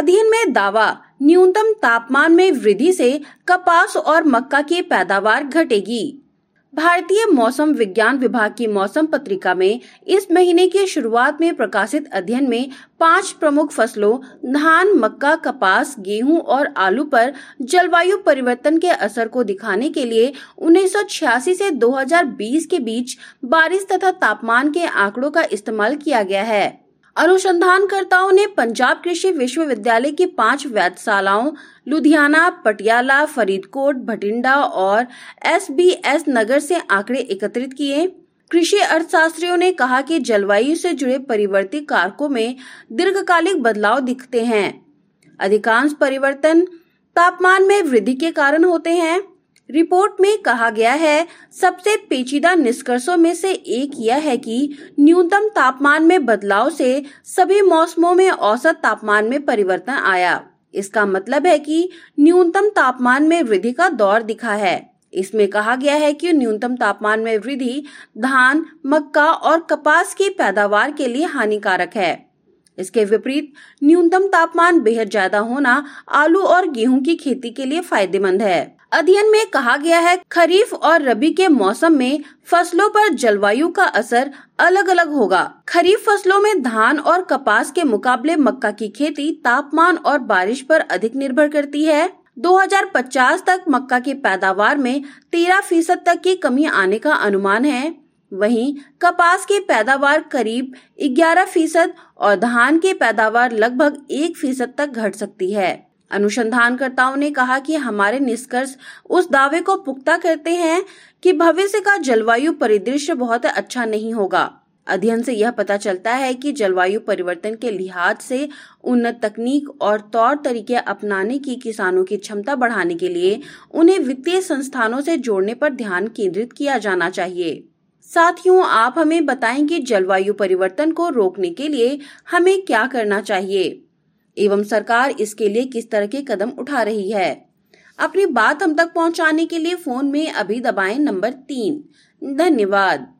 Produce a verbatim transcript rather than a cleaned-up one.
अध्ययन में दावा, न्यूनतम तापमान में वृद्धि से कपास और मक्का की पैदावार घटेगी। भारतीय मौसम विज्ञान विभाग की मौसम पत्रिका में इस महीने की शुरुआत में प्रकाशित अध्ययन में पांच प्रमुख फसलों धान, मक्का, कपास, गेहूं और आलू पर जलवायु परिवर्तन के असर को दिखाने के लिए उन्नीस सौ छियासी से दो हज़ार बीस के बीच बारिश तथा तापमान के आंकड़ों का इस्तेमाल किया गया है। अनुसंधानकर्ताओं ने पंजाब कृषि विश्वविद्यालय की पांच वेधशालाओं लुधियाना, पटियाला, फरीदकोट, भटिंडा और एस बी एस नगर से आंकड़े एकत्रित किए। कृषि अर्थशास्त्रियों ने कहा कि जलवायु से जुड़े परिवर्ती कारकों में दीर्घकालिक बदलाव दिखते हैं। अधिकांश परिवर्तन तापमान में वृद्धि के कारण होते हैं। रिपोर्ट में कहा गया है, सबसे पेचीदा निष्कर्षों में से एक यह है कि न्यूनतम तापमान में बदलाव से सभी मौसमों में औसत तापमान में परिवर्तन आया। इसका मतलब है कि न्यूनतम तापमान में वृद्धि का दौर दिखा है। इसमें कहा गया है कि न्यूनतम तापमान में वृद्धि धान, मक्का और कपास की पैदावार के लिए हानिकारक है। इसके विपरीत न्यूनतम तापमान बेहद ज्यादा होना आलू और गेहूं की खेती के लिए फायदेमंद है। अध्ययन में कहा गया है, खरीफ और रबी के मौसम में फसलों पर जलवायु का असर अलग अलग होगा। खरीफ फसलों में धान और कपास के मुकाबले मक्का की खेती तापमान और बारिश पर अधिक निर्भर करती है। दो हज़ार पचास तक मक्का की पैदावार में तेरह फीसद तक की कमी आने का अनुमान है। वहीं कपास की पैदावार करीब ग्यारह फीसद और धान की पैदावार लगभग एक फीसद तक घट सकती है। अनुसंधानकर्ताओं ने कहा कि हमारे निष्कर्ष उस दावे को पुख्ता करते हैं कि भविष्य का जलवायु परिदृश्य बहुत अच्छा नहीं होगा। अध्ययन से यह पता चलता है कि जलवायु परिवर्तन के लिहाज से उन्नत तकनीक और तौर तरीके अपनाने की किसानों की क्षमता बढ़ाने के लिए उन्हें वित्तीय संस्थानों से जोड़ने पर ध्यान केंद्रित किया जाना चाहिए। साथियों, आप हमें बताएं कि जलवायु परिवर्तन को रोकने के लिए हमें क्या करना चाहिए एवं सरकार इसके लिए किस तरह के कदम उठा रही है। अपनी बात हम तक पहुंचाने के लिए फोन में अभी दबाएं नंबर तीन। धन्यवाद।